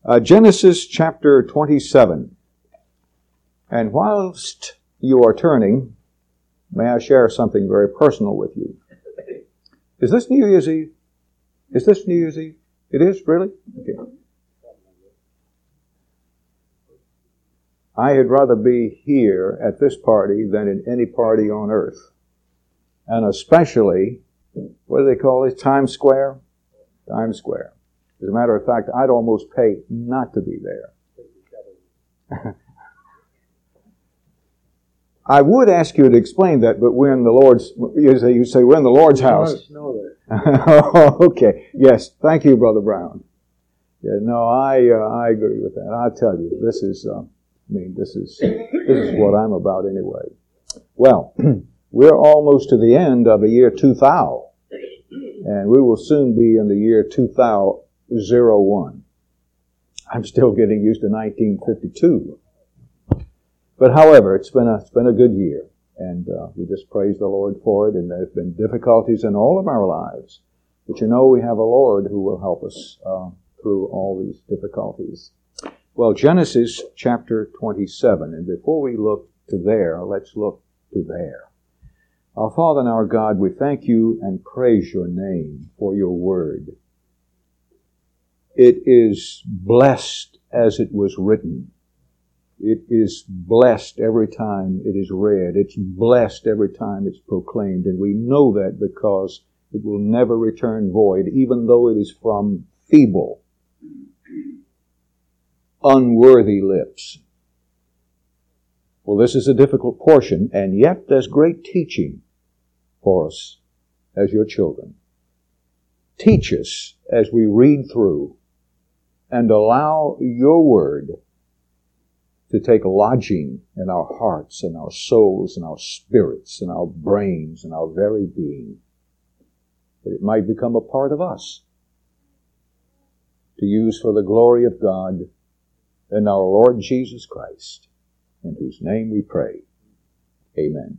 Genesis chapter 27. And whilst you are turning, may I share something very personal with you? Is this New Year's Eve? Is this New Year's Eve? It is? Really? Okay. I had rather be here at this party than in any party on earth. And especially, what do they call it? Times Square? Times Square. As a matter of fact, I'd almost pay not to be there. I would ask you to explain that, but we're in the Lord's, you say we're in the Lord's house. Okay. Yes. Thank you, Brother Brown. Yeah, no, I agree with that. I'll tell you, this is what I'm about anyway. Well, we're almost to the end of the year 2000, and we will soon be in the year 2001. I'm still getting used to 1952. But however, it's been a good year, and we just praise the Lord for it. And there's been difficulties in all of our lives, but you know we have a Lord who will help us through all these difficulties. Well, Genesis chapter 27, and before we look to there, let's look to there. Our Father and our God, we thank you and praise your name for your word. It is blessed as it was written. It is blessed every time it is read. It's blessed every time it's proclaimed. And we know that because it will never return void, even though it is from feeble, unworthy lips. Well, this is a difficult portion, and yet there's great teaching for us as your children. Teach us as we read through and allow your word to take lodging in our hearts and our souls and our spirits and our brains and our very being, that it might become a part of us to use for the glory of God and our Lord Jesus Christ, in whose name we pray. Amen.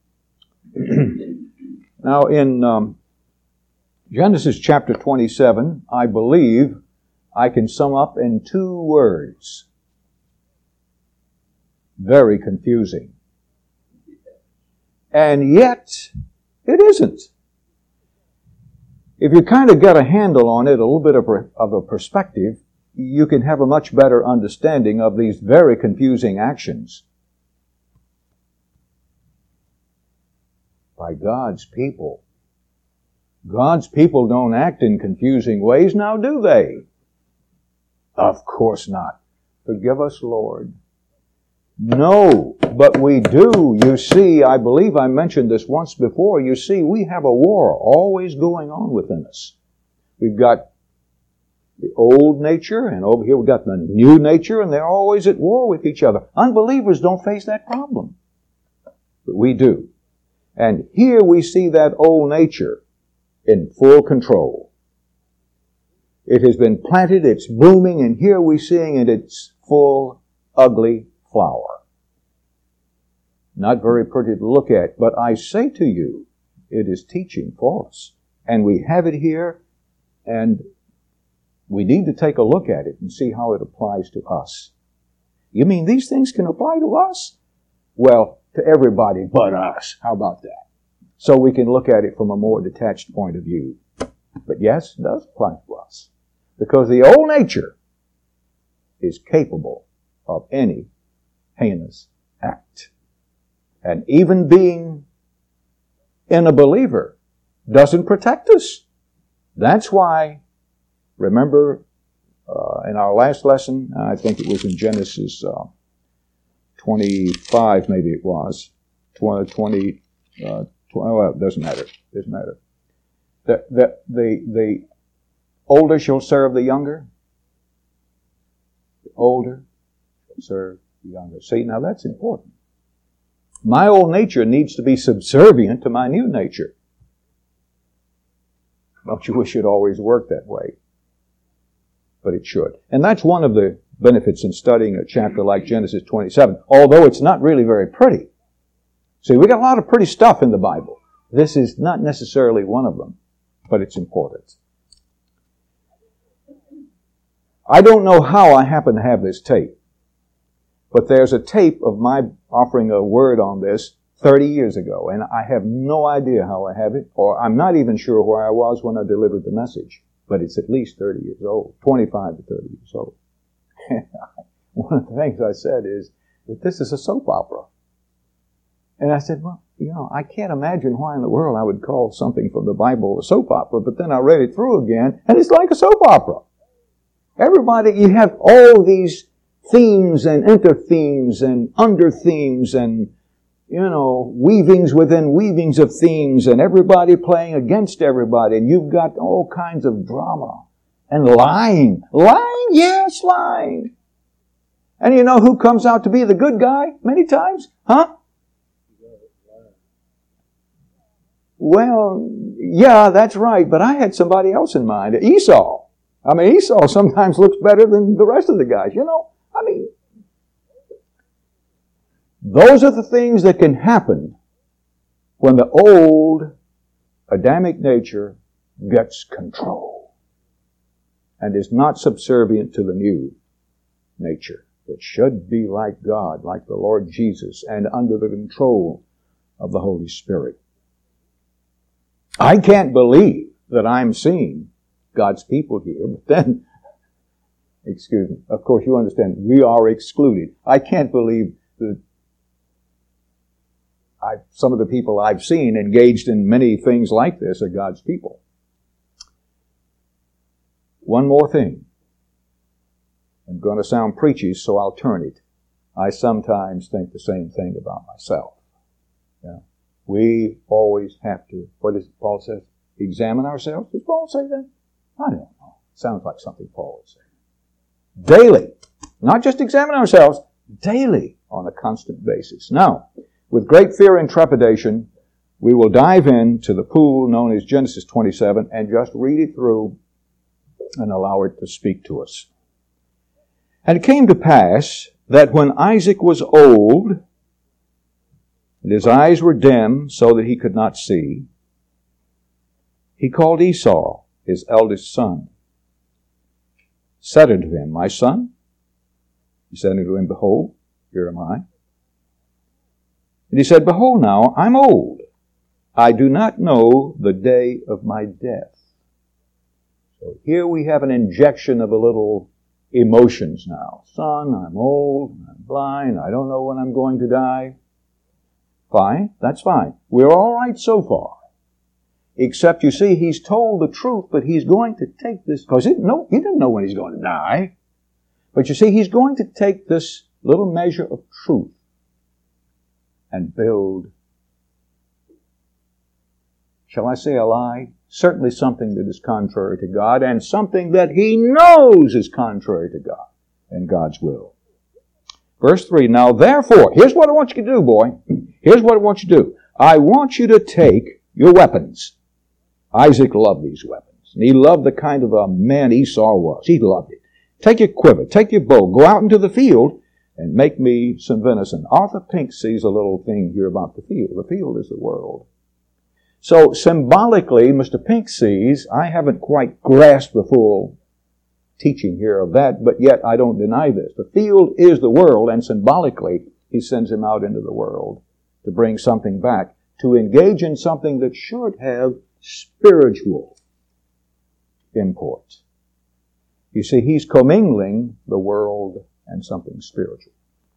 Now in Genesis chapter 27, I believe I can sum up in 2 words. Very confusing. And yet, it isn't. If you kind of get a handle on it, a little bit of a perspective, you can have a much better understanding of these very confusing actions by God's people. God's people don't act in confusing ways, now do they? Of course not. Forgive us, Lord. No, but we do. You see, I believe I mentioned this once before. You see, we have a war always going on within us. We've got the old nature, and over here we've got the new nature, and they're always at war with each other. Unbelievers don't face that problem, but we do. And here we see that old nature in full control. It has been planted, it's blooming, and here we're seeing it its full, ugly flower. Not very pretty to look at, but I say to you, it is teaching for us. And we have it here, and we need to take a look at it and see how it applies to us. You mean these things can apply to us? Well, to everybody but us. How about that? So we can look at it from a more detached point of view. But yes, it does apply to us. Because the old nature is capable of any heinous act. And even being in a believer doesn't protect us. That's why, remember, in our last lesson, I think it was in Genesis 25, maybe it was, 20, well, it doesn't matter. It doesn't matter. The older shall serve the younger. The older shall serve the younger. See, now that's important. My old nature needs to be subservient to my new nature. Don't you wish it always worked that way? But it should. And that's one of the benefits in studying a chapter like Genesis 27, although it's not really very pretty. See, we got a lot of pretty stuff in the Bible. This is not necessarily one of them, but it's important. I don't know how I happen to have this tape, but there's a tape of my offering a word on this 30 years ago, and I have no idea how I have it, or I'm not even sure where I was when I delivered the message, but it's at least 30 years old, 25 to 30 years old. One of the things I said is that this is a soap opera. And I said, well, I can't imagine why in the world I would call something from the Bible a soap opera, but then I read it through again, and it's like a soap opera. Everybody, you have all these themes and inter-themes and under-themes and, weavings within weavings of themes, and everybody playing against everybody, and you've got all kinds of drama. And lying. Lying? Yes, lying. And you know who comes out to be the good guy many times? Huh? Well, yeah, that's right, but I had somebody else in mind. Esau. Esau sometimes looks better than the rest of the guys, Those are the things that can happen when the old Adamic nature gets control and is not subservient to the new nature that should be like God, like the Lord Jesus, and under the control of the Holy Spirit. I can't believe that I'm seeing God's people here, but then, excuse me, of course you understand, we are excluded. I can't believe that some of the people I've seen engaged in many things like this are God's people. One more thing. I'm going to sound preachy, so I'll turn it. I sometimes think the same thing about myself. Yeah. We always have to, what does Paul say? Examine ourselves? Does Paul say that? I don't know. Sounds like something Paul would say. Daily. Not just examine ourselves, daily on a constant basis. Now, with great fear and trepidation, we will dive into the pool known as Genesis 27 and just read it through and allow it to speak to us. And it came to pass that when Isaac was old, and his eyes were dim so that he could not see, he called Esau, his eldest son, said unto him, My son? He said unto him, Behold, here am I. And he said, Behold now, I'm old. I do not know the day of my death. So here we have an injection of a little emotions now. Son, I'm old, I'm blind, I don't know when I'm going to die. Fine, that's fine. We're all right so far. Except, you see, he's told the truth, but he's going to take this, because he didn't know when he's going to die. But you see, he's going to take this little measure of truth and build, shall I say a lie? Certainly something that is contrary to God, and something that he knows is contrary to God and God's will. Verse 3, Now therefore, here's what I want you to do, boy. Here's what I want you to do. I want you to take your weapons. Isaac loved these weapons. And he loved the kind of a man Esau was. He loved it. Take your quiver, take your bow, go out into the field and make me some venison. Arthur Pink sees a little thing here about the field. The field is the world. So symbolically, Mr. Pink sees, I haven't quite grasped the full teaching here of that, but yet I don't deny this. The field is the world, and symbolically, he sends him out into the world to bring something back, to engage in something that should have spiritual import. You see, he's commingling the world and something spiritual.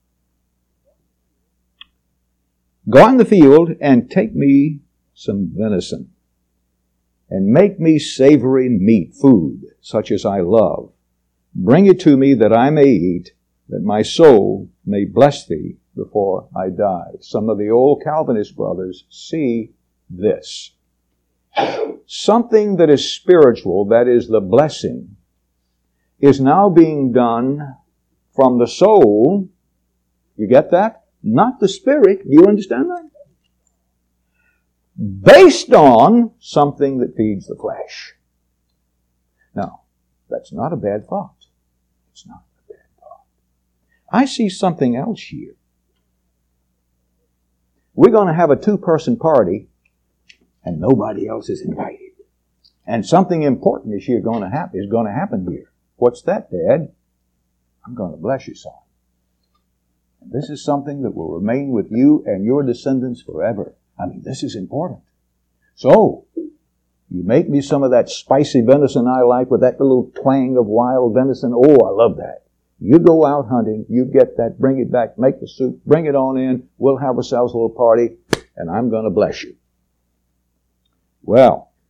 Go in the field and take me some venison, and make me savory meat, food, such as I love. Bring it to me that I may eat, that my soul may bless thee before I die. Some of the old Calvinist brothers see this. Something that is spiritual, that is the blessing, is now being done from the soul. You get that? Not the spirit. Do you understand that? Based on something that feeds the flesh. Now, that's not a bad thought. It's not a bad thought. I see something else here. We're going to have a 2-person party, and nobody else is invited. And something important is going to happen here. What's that, Dad? I'm going to bless you, son. And this is something that will remain with you and your descendants forever. I mean, this is important. So, you make me some of that spicy venison I like with that little twang of wild venison. Oh, I love that. You go out hunting, you get that, bring it back, make the soup, bring it on in, we'll have ourselves a little party, and I'm going to bless you. Well,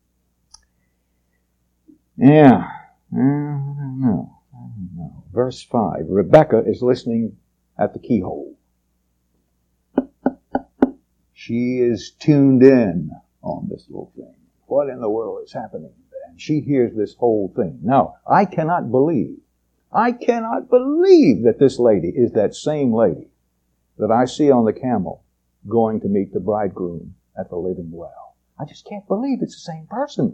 yeah, I don't know. Verse 5, Rebekah is listening at the keyhole. She is tuned in on this little thing. What in the world is happening? And she hears this whole thing. Now, I cannot believe that this lady is that same lady that I see on the camel going to meet the bridegroom at the living well. I just can't believe it's the same person.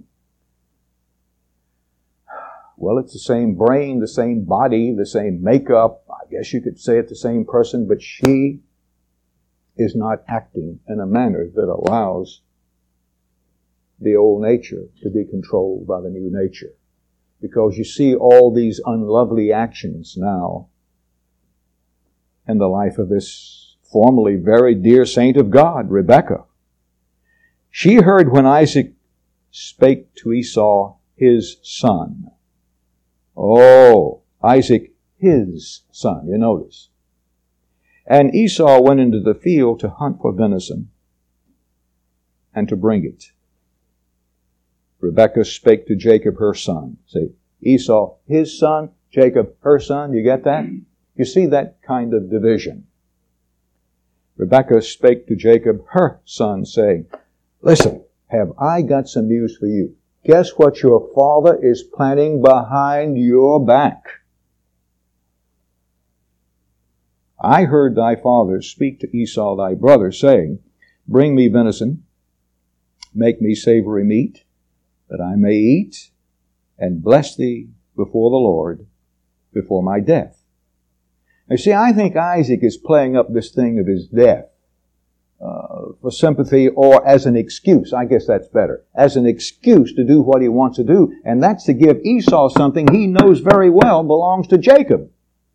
Well, it's the same brain, the same body, the same makeup. I guess you could say it's the same person, but she is not acting in a manner that allows the old nature to be controlled by the new nature. Because you see all these unlovely actions now in the life of this formerly very dear saint of God, Rebekah. She heard when Isaac spake to Esau, his son. Oh, Isaac, his son, you notice. And Esau went into the field to hunt for venison and to bring it. Rebekah spake to Jacob, her son. Say, Esau, his son, Jacob, her son. You get that? You see that kind of division. Rebekah spake to Jacob, her son, saying, listen, have I got some news for you? Guess what your father is planning behind your back? I heard thy father speak to Esau thy brother, saying, bring me venison, make me savory meat, that I may eat and bless thee before the Lord, before my death. Now see, I think Isaac is playing up this thing of his death for sympathy or as an excuse. I guess that's better. As an excuse to do what he wants to do, and that's to give Esau something he knows very well belongs to Jacob.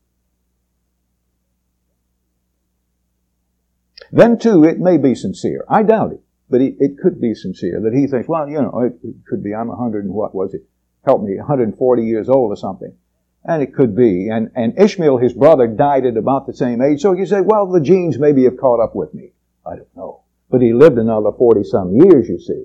Then too, it may be sincere. I doubt it. But it could be sincere, that he thinks, well, it could be, I'm 100 and what was it? Help me, 140 years old or something. And it could be. And Ishmael, his brother, died at about the same age. So you say, well, the genes maybe have caught up with me. I don't know. But he lived another 40-some years, you see.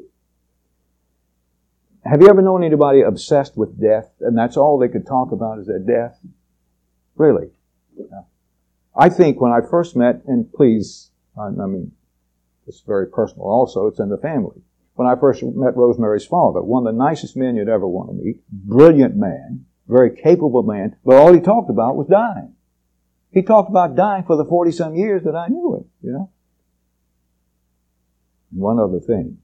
Have you ever known anybody obsessed with death, and that's all they could talk about is their death? Really? Yeah. I think when I first met, and please, it's very personal also, it's in the family. When I first met Rosemary's father, one of the nicest men you'd ever want to meet, brilliant man, very capable man, but all he talked about was dying. He talked about dying for the 40-some years that I knew him, And one other thing.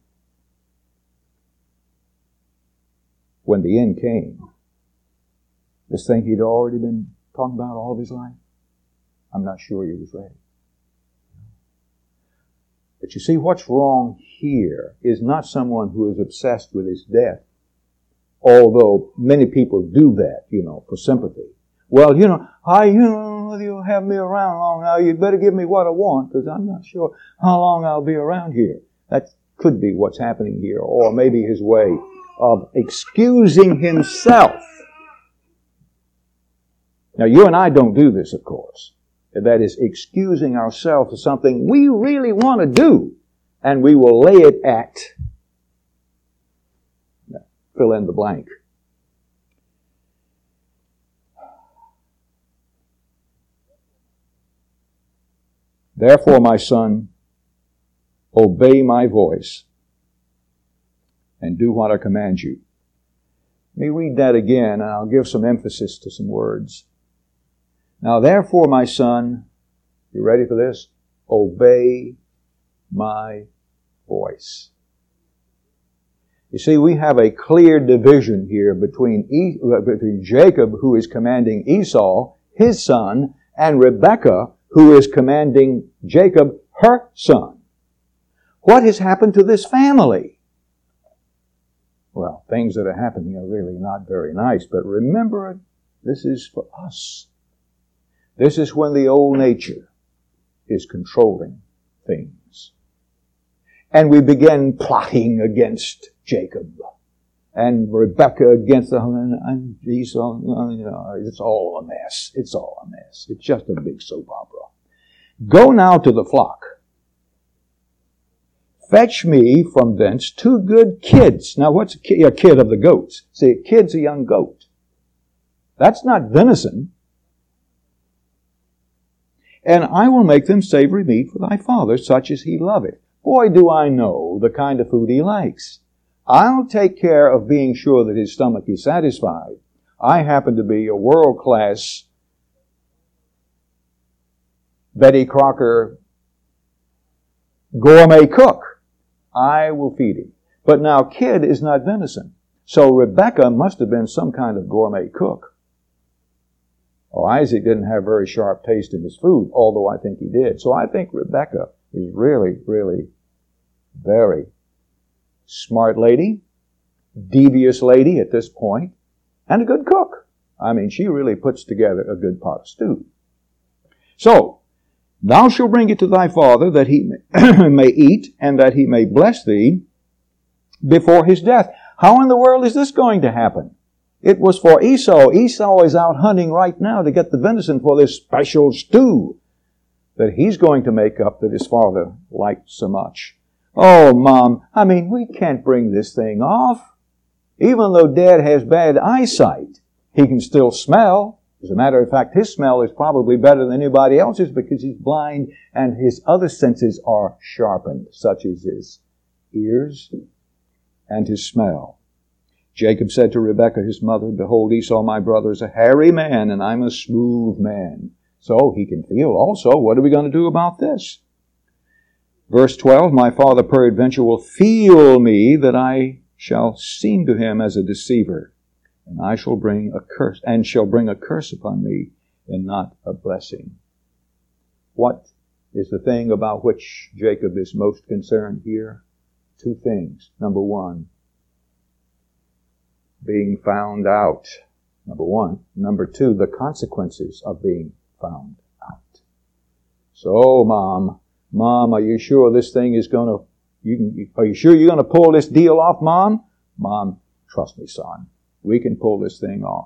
When the end came, this thing he'd already been talking about all of his life, I'm not sure he was ready. But you see, what's wrong here is not someone who is obsessed with his death, although many people do that, for sympathy. Well, you'll have me around long now, you'd better give me what I want, because I'm not sure how long I'll be around here. That could be what's happening here, or maybe his way of excusing himself. Now, you and I don't do this, of course. That is excusing ourselves for something we really want to do, and we will lay it at, fill in the blank. Therefore, my son, obey my voice and do what I command you. Let me read that again, and I'll give some emphasis to some words. Now, therefore, my son, you ready for this? Obey my voice. You see, we have a clear division here between Jacob, who is commanding Esau, his son, and Rebekah, who is commanding Jacob, her son. What has happened to this family? well, things that are happening are really not very nice. But remember, this is for us. This is when the old nature is controlling things. And we begin plotting against Jacob. And Rebekah against and Esau. It's all a mess. It's all a mess. It's just a big soap opera. Go now to the flock. Fetch me from thence 2 good kids. Now what's a kid of the goats? See, a kid's a young goat. That's not venison. And I will make them savory meat for thy father, such as he loveth. Boy, do I know the kind of food he likes. I'll take care of being sure that his stomach is satisfied. I happen to be a world-class Betty Crocker gourmet cook. I will feed him. But now kid is not venison. So Rebekah must have been some kind of gourmet cook. Oh, Isaac didn't have very sharp taste in his food, although I think he did. So I think Rebekah is really, really very smart lady, devious lady at this point, and a good cook. I mean, she really puts together a good pot of stew. So, thou shalt bring it to thy father, that he may eat, and that he may bless thee before his death. How in the world is this going to happen? It was for Esau. Esau is out hunting right now to get the venison for this special stew that he's going to make up that his father liked so much. Oh, Mom, I mean, we can't bring this thing off. Even though Dad has bad eyesight, he can still smell. As a matter of fact, his smell is probably better than anybody else's because he's blind and his other senses are sharpened, such as his ears and his smell. Jacob said to Rebekah, his mother, behold, Esau, my brother, is a hairy man, and I'm a smooth man. So he can feel also. What are we going to do about this? Verse 12, my father peradventure will feel me that I shall seem to him as a deceiver, and I shall bring a curse, and shall bring a curse upon me, and not a blessing. What is the thing about which Jacob is most concerned here? 2 things. Number 1, being found out. Number 1. Number 2, the consequences of being found out. So, Mom, are you sure this thing is going to, are you sure you're going to pull this deal off, Mom? Mom, trust me, son. We can pull this thing off.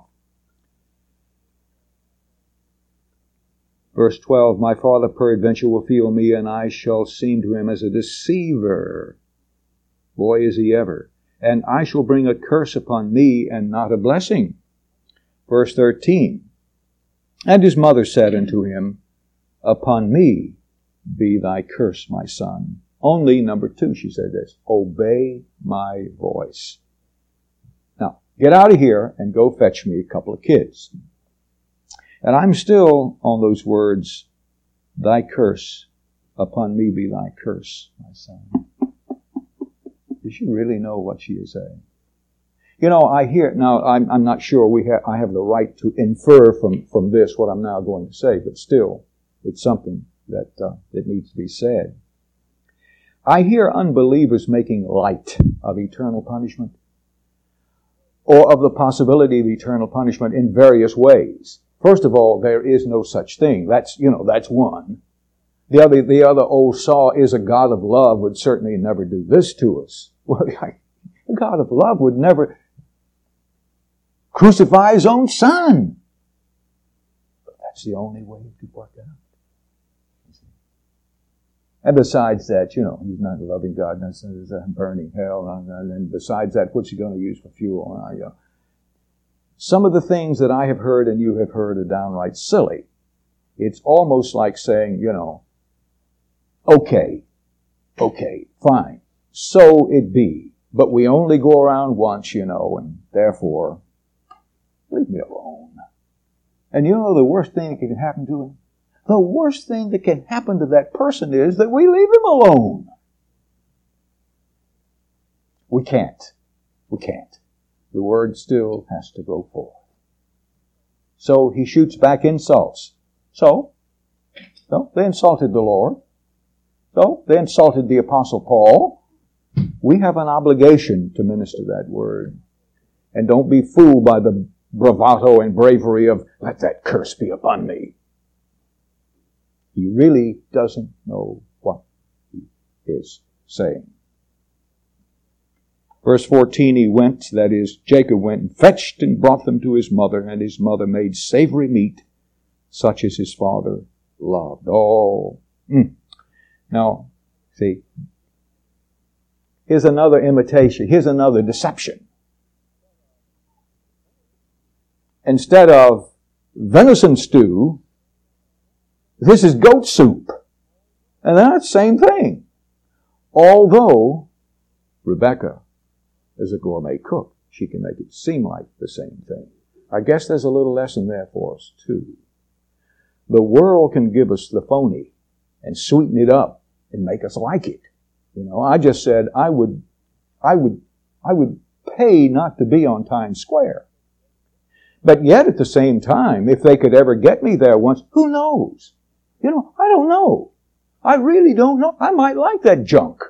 Verse 12, my father peradventure will feel me, and I shall seem to him as a deceiver. Boy, is he ever. And I shall bring a curse upon me, and not a blessing. Verse 13, and his mother said unto him, upon me be thy curse, my son. Only, number 2, she said this, obey my voice. Now, get out of here and go fetch me a couple of kids. And I'm still on those words, thy curse, upon me be thy curse, my son. Does she really know what she is saying? You know, I hear, now I'm not sure I have the right to infer from this what I'm now going to say, but still, it's something that needs to be said. I hear unbelievers making light of eternal punishment, or of the possibility of eternal punishment in various ways. First of all, there is no such thing. That's one. The other old saw is a God of love would certainly never do this to us. Well, the God of love would never crucify his own son. But that's the only way it could work out. And besides that, he's not a loving God. There's a burning hell. And besides that, what's he going to use for fuel? Some of the things that I have heard and you have heard are downright silly. It's almost like saying, okay, fine, so it be. But we only go around once, and therefore, leave me alone. And the worst thing that can happen to him? The worst thing that can happen to that person is that we leave him alone. We can't. The word still has to go forth. So he shoots back insults. So they insulted the Lord. So they insulted the Apostle Paul. We have an obligation to minister that word. And don't be fooled by the bravado and bravery of, let that curse be upon me. He really doesn't know what he is saying. Verse 14, he went, that is, Jacob went and fetched and brought them to his mother, and his mother made savory meat, such as his father loved. Oh. Now, see, here's another imitation. Here's another deception. Instead of venison stew, this is goat soup. And that's the same thing. Although Rebecca is a gourmet cook, she can make it seem like the same thing. I guess there's a little lesson there for us too. The world can give us the phony and sweeten it up and make us like it. You know, I just said I would pay not to be on Times Square. But yet at the same time, if they could ever get me there once, who knows? You know, I don't know. I really don't know. I might like that junk.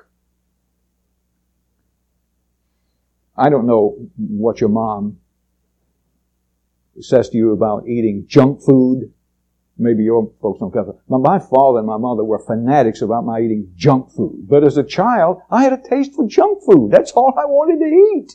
I don't know what your mom says to you about eating junk food. Maybe your folks don't cover. My father and my mother were fanatics about my eating junk food. But as a child, I had a taste for junk food. That's all I wanted to eat.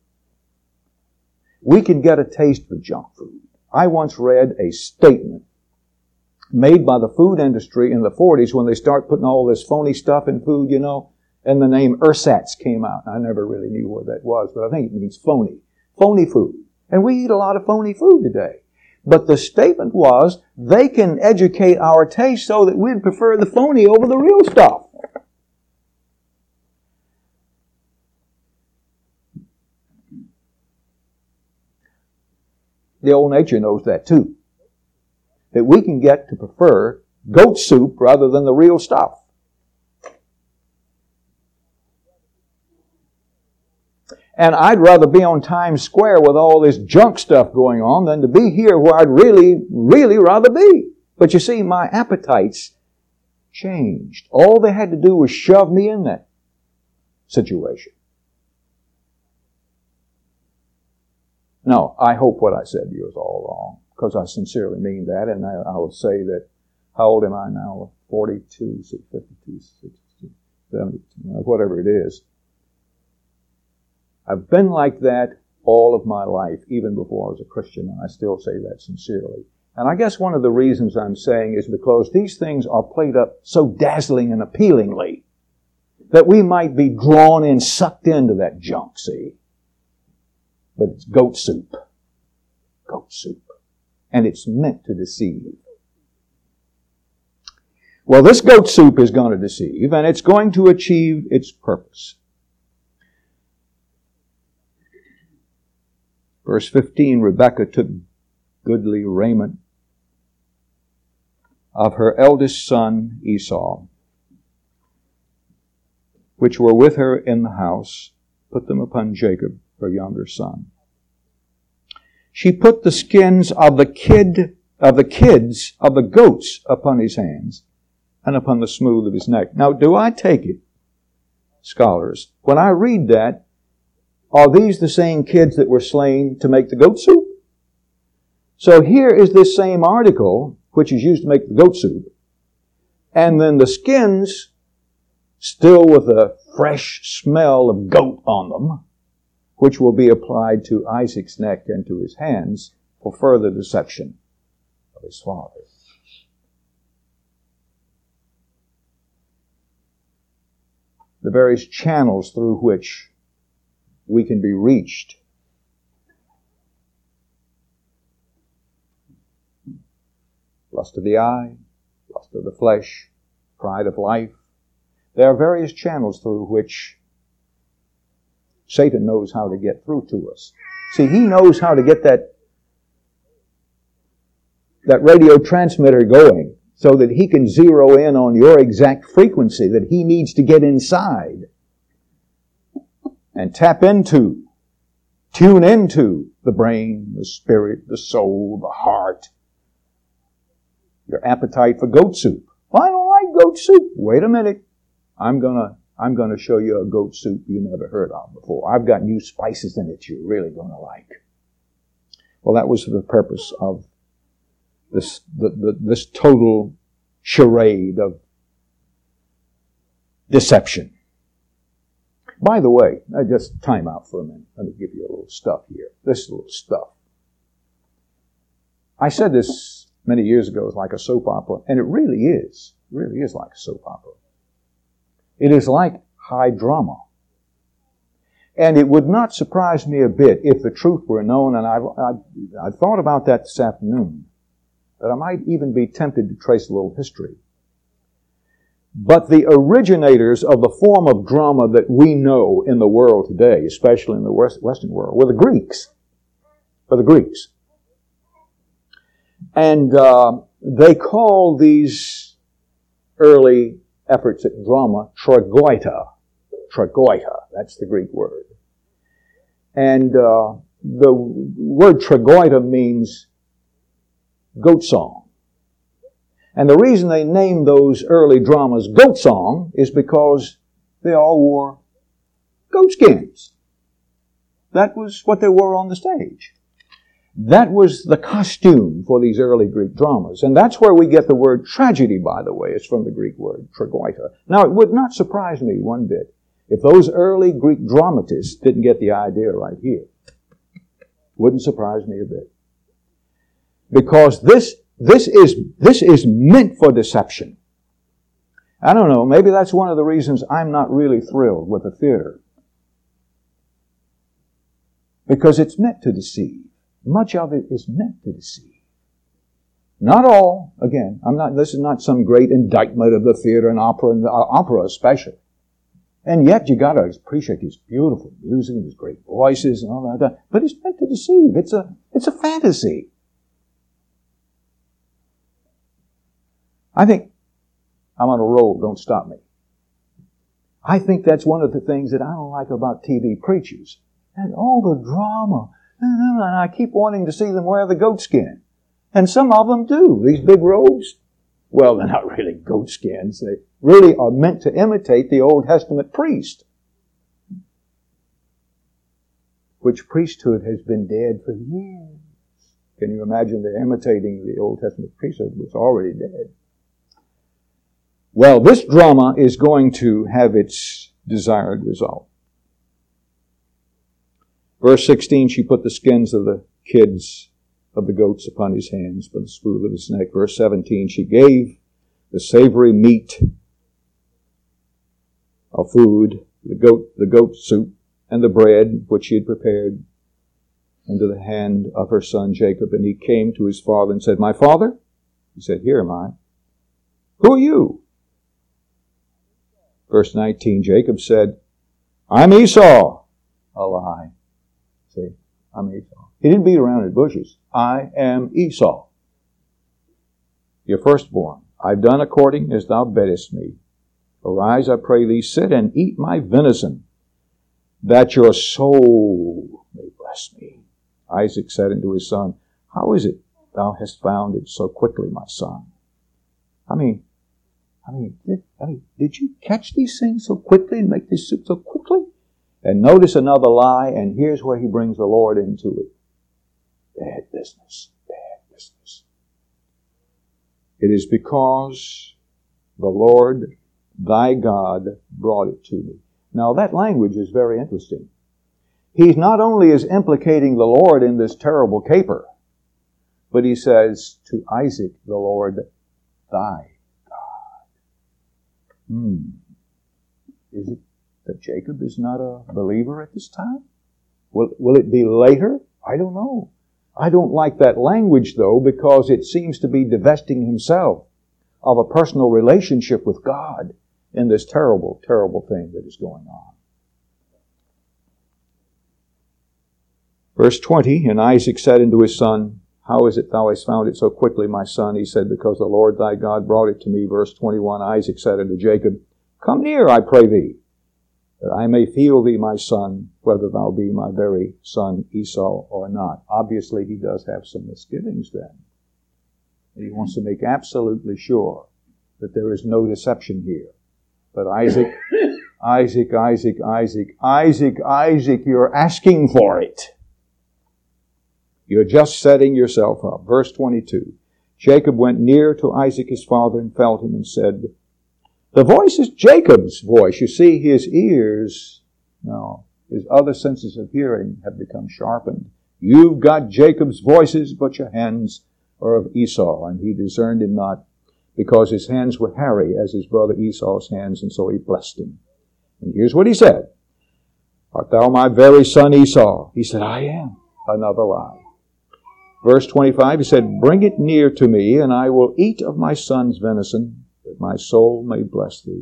We can get a taste for junk food. I once read a statement made by the food industry in the 40s when they start putting all this phony stuff in food, you know, and the name ersatz came out. I never really knew what that was, but I think it means phony. Phony food. And we eat a lot of phony food today. But the statement was, they can educate our taste so that we'd prefer the phony over the real stuff. The old nature knows that too. That we can get to prefer goat soup rather than the real stuff. And I'd rather be on Times Square with all this junk stuff going on than to be here where I'd really, really rather be. But you see, my appetites changed. All they had to do was shove me in that situation. No, I hope what I said to you is all wrong, because I sincerely mean that, and I will say that, how old am I now? 42, 52, 60, 70, whatever it is. I've been like that all of my life, even before I was a Christian, and I still say that sincerely. And I guess one of the reasons I'm saying is because these things are played up so dazzling and appealingly that we might be drawn in, sucked into that junk, see? But it's goat soup. Goat soup. And it's meant to deceive. Well, this goat soup is going to deceive, and it's going to achieve its purpose. Verse 15, Rebekah took goodly raiment of her eldest son Esau, which were with her in the house, put them upon Jacob, her younger son. She put the skins of the kids of the goats upon his hands and upon the smooth of his neck. Now, do I take it, scholars, when I read that, are these the same kids that were slain to make the goat soup? So here is this same article, which is used to make the goat soup, and then the skins, still with a fresh smell of goat on them, which will be applied to Isaac's neck and to his hands for further deception of his father. The various channels through which we can be reached. Lust of the eye, lust of the flesh, pride of life. There are various channels through which Satan knows how to get through to us. See, he knows how to get that radio transmitter going so that he can zero in on your exact frequency that he needs to get inside and tap into, tune into the brain, the spirit, the soul, the heart, your appetite for goat soup. Well, I don't like goat soup. Wait a minute. I'm gonna I'm going to show you a goat soup you never heard of before. I've got new spices in it you're really going to like. Well, that was the purpose of this total charade of deception. By the way, just time out for a minute. Let me give you a little stuff here. This little stuff. I said this many years ago, it's like a soap opera, and it really is. It really is like a soap opera. It is like high drama. And it would not surprise me a bit if the truth were known, and I thought about that this afternoon, that I might even be tempted to trace a little history. But the originators of the form of drama that we know in the world today, especially in the Western world, were the Greeks. And they called these early efforts at drama tragoita. Tragoita, that's the Greek word. And the word tragoita means goat song. And the reason they named those early dramas goat song is because they all wore goat skins. That was what they wore on the stage. That was the costume for these early Greek dramas. And that's where we get the word tragedy, by the way. It's from the Greek word tragoita. Now, it would not surprise me one bit if those early Greek dramatists didn't get the idea right here. Wouldn't surprise me a bit. Because this is meant for deception. I don't know, maybe that's one of the reasons I'm not really thrilled with the theater. Because it's meant to deceive. Much of it is meant to deceive. Not all, again, this is not some great indictment of the theater and opera especially. And yet you gotta appreciate his beautiful music and his great voices and all that. But it's meant to deceive. It's a fantasy. I think I'm on a roll, don't stop me. I think that's one of the things that I don't like about TV preachers. And all the drama. And I keep wanting to see them wear the goat skin. And some of them do. These big robes. Well, they're not really goat skins. They really are meant to imitate the Old Testament priest. Which priesthood has been dead for years. Can you imagine they're imitating the Old Testament priesthood which is already dead? Well, this drama is going to have its desired result. Verse 16, she put the skins of the kids of the goats upon his hands, by the smooth of his neck. Verse 17, she gave the savory meat of food, the goat soup, and the bread which she had prepared into the hand of her son Jacob. And he came to his father and said, "My father?" He said, "Here am I." "Who are you?" Verse 19, Jacob said, "I'm Esau." A lie. See, I'm Esau. He didn't beat around in bushes. I am Esau, your firstborn. I've done according as thou beddest me. Arise, I pray thee, sit and eat my venison, that your soul may bless me. Isaac said unto his son, "How is it thou hast found it so quickly, my son?" Did you catch these things so quickly and make this soup so quickly? And notice another lie, and here's where he brings the Lord into it. Bad business. It is because the Lord thy God brought it to me. Now that language is very interesting. He not only is implicating the Lord in this terrible caper, but he says to Isaac, the Lord thy God. Is it that Jacob is not a believer at this time? Will it be later? I don't know. I don't like that language, though, because it seems to be divesting himself of a personal relationship with God in this terrible, terrible thing that is going on. Verse 20, and Isaac said unto his son, "How is it thou hast found it so quickly, my son?" He said, "Because the Lord thy God brought it to me." Verse 21, Isaac said unto Jacob, "Come near, I pray thee, that I may feel thee, my son, whether thou be my very son Esau or not." Obviously, he does have some misgivings then. He wants to make absolutely sure that there is no deception here. But Isaac Isaac, Isaac, Isaac, Isaac, Isaac, you're asking for it. You're just setting yourself up. Verse 22. Jacob went near to Isaac his father and felt him and said, the voice is Jacob's voice. You see, his ears, no, his other senses of hearing have become sharpened. You've got Jacob's voices, but your hands are of Esau. And he discerned him not, because his hands were hairy as his brother Esau's hands, and so he blessed him. And here's what he said. Art thou my very son Esau? He said, I am. Another lie. Verse 25, he said, bring it near to me, and I will eat of my son's venison, that my soul may bless thee.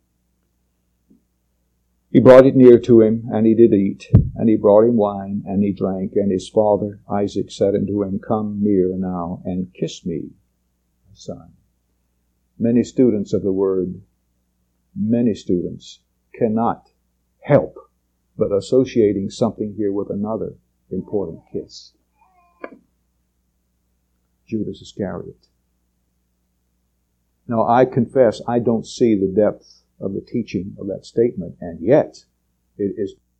He brought it near to him, and he did eat, and he brought him wine, and he drank, and his father Isaac said unto him, come near now, and kiss me, my son. Many students of the Word, many students cannot help but associating something here with another important kiss. Judas Iscariot. Now, I confess I don't see the depth of the teaching of that statement, and yet it is